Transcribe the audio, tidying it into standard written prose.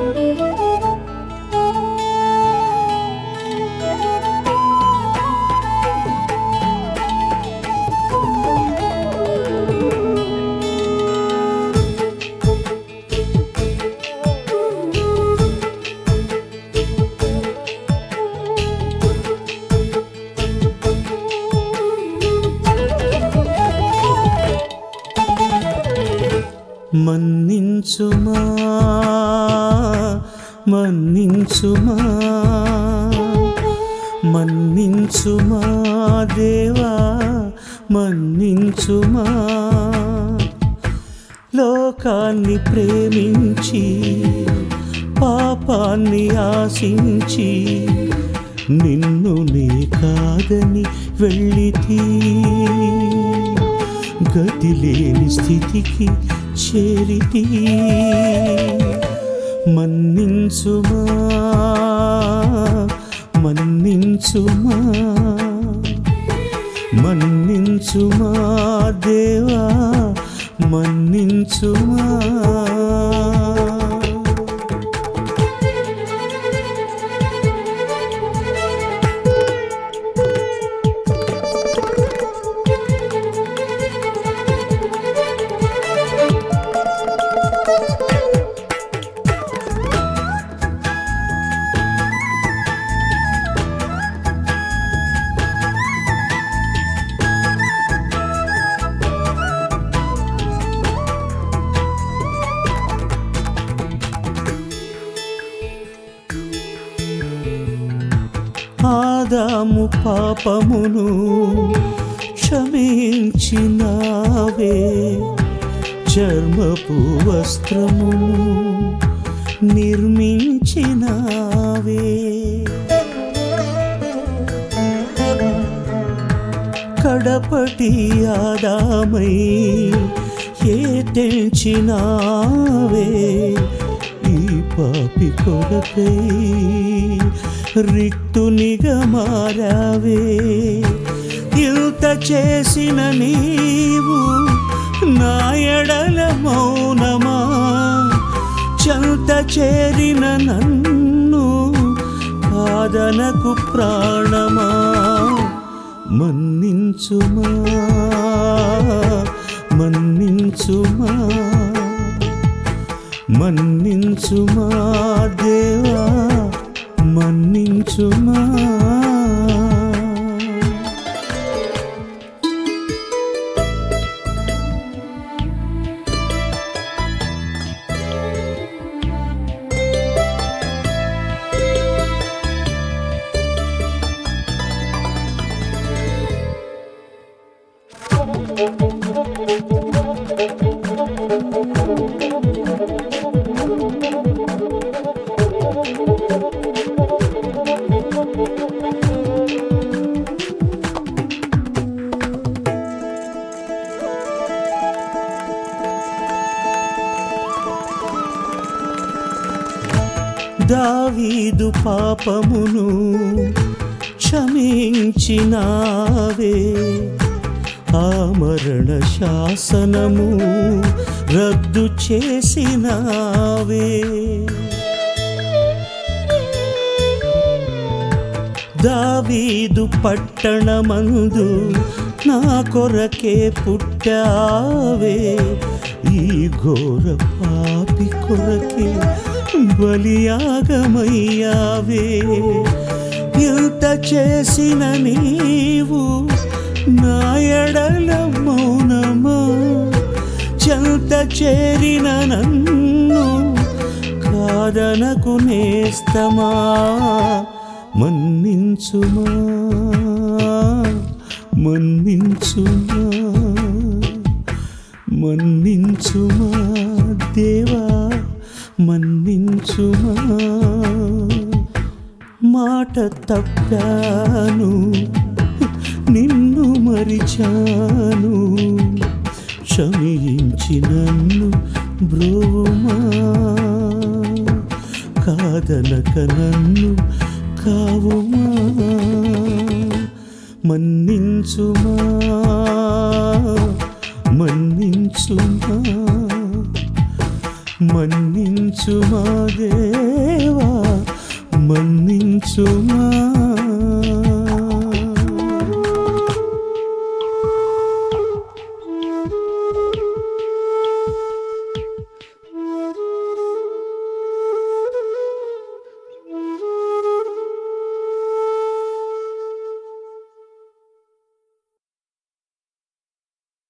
మన్నించుమా మన్నించుమా మన్నించుమా దేవా మన్నించుమా లోకాన్ని ప్రేమించి పాపాన్ని ఆశించి నిన్ను నే కాదని వెళ్ళితి గతి లేని స్థితికి చేరితి మన్నించుమా మన్నించుమా మన్నించుమా దేవా మన్నించుమా ఆదాము పాపమును క్షమించినావే చర్మపు వస్త్రమును నిర్మించినావే కడపటి ఆదామై ఏ తెంచినావే ఈ పాపి కొరకై రిక్తునిగా మారావే ఇంత చేసిన నీవు నా ఎడల మౌనమా చెంత చేరిన నన్ను కాదనకు ప్రాణమా మన్నించుమా మన్నించుమా మన్నించుమా దేవా మన్నించుమా దావీదు పాపమును క్షమించినావే ఆ మరణ శాసనము రద్దు చేసినావే దావీదు పట్టణమందు నా కొరకే పుట్టావే ఈ ఘోర పాపి కొరకే బలియాగమయ్యావే ఇంత చేసిన నీవు నా ఎడల మౌనమా చెంత చేరిన నన్ను కాదనకు నేస్తమా మన్నించుమా మన్నించుమా మన్నించుమా దేవా మన్నించుమా మాట తప్పాను నిన్ను మరిచాను క్షమించి నన్ను బ్రోమా కాదనక నన్ను కావుమా మన్నించుమా మన్నించుమా మన్నించుమా దేవా మన్నించుమా.